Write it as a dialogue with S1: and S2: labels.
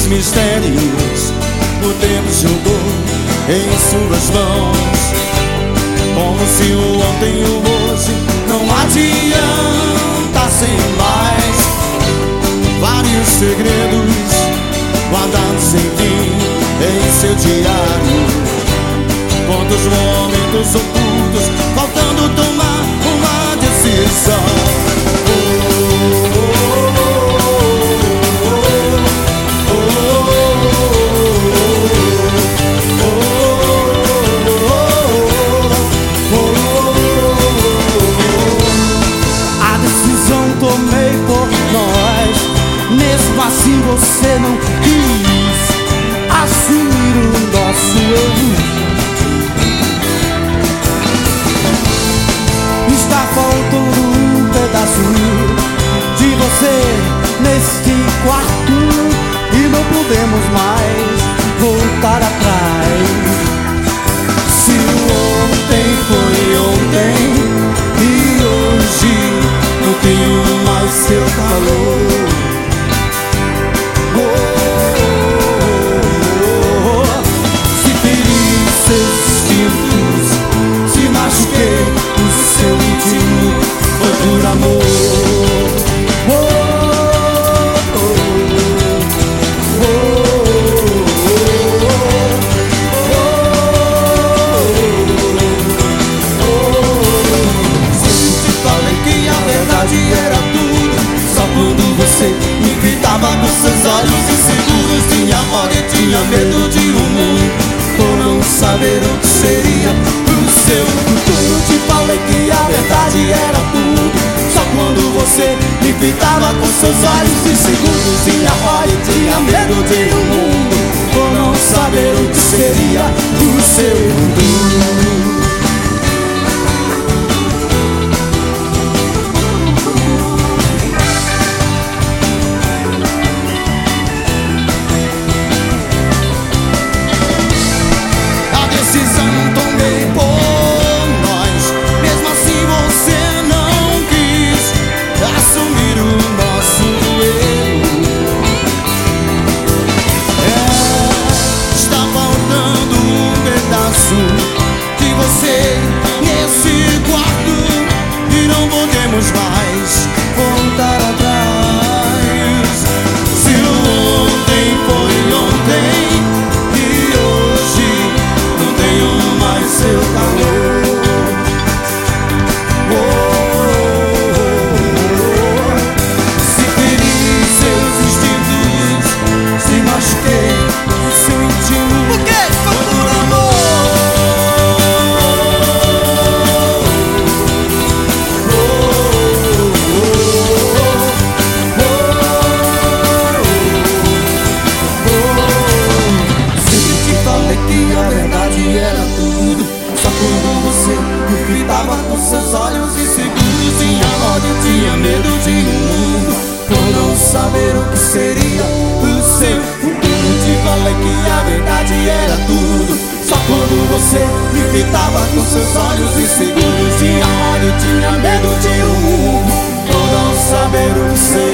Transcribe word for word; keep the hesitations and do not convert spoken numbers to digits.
S1: os mistérios o tempo jogou em suas mãos. Como se o ontem e o hoje não adiantassem mais. Vários segredos guardados sem fim em seu diário. Quantos momentos ocultos faltando tomar uma decisão.
S2: Mesmo assim você não quis assumir o nosso erro. Está faltando um pedaço de você neste quarto e não podemos mais voltar atrás.
S1: Se o ontem foi ontem e hoje não tenho mais seu calor. Por amor, oh, oh, oh, oh, oh. Sempre te falei que a verdade era tudo. Só quando você me fitava com seus olhos inseguros. Tinha ódio e tinha medo de um mundo por não saber o que seria o seu futuro. Te falei que a verdade era tudo. Só quando você me fitava com seus olhos inseguros. Tinha ódio e tinha medo de um mundo por não saber o que seria o seu futuro. A decisão tomei por nós. Mesmo assim você não quis assumir o nosso erro. É, está faltando um pedaço de você nesse quarto e não podemos mais voltar atrás. Se o ontem foi ontem e hoje não tenho mais seu calor. Saber o que seria o seu futuro. Te falei que a verdade era tudo. Só quando você me fitava com seus olhos inseguros. Tinha ódio, tinha medo de um mundo por não saber o que seria.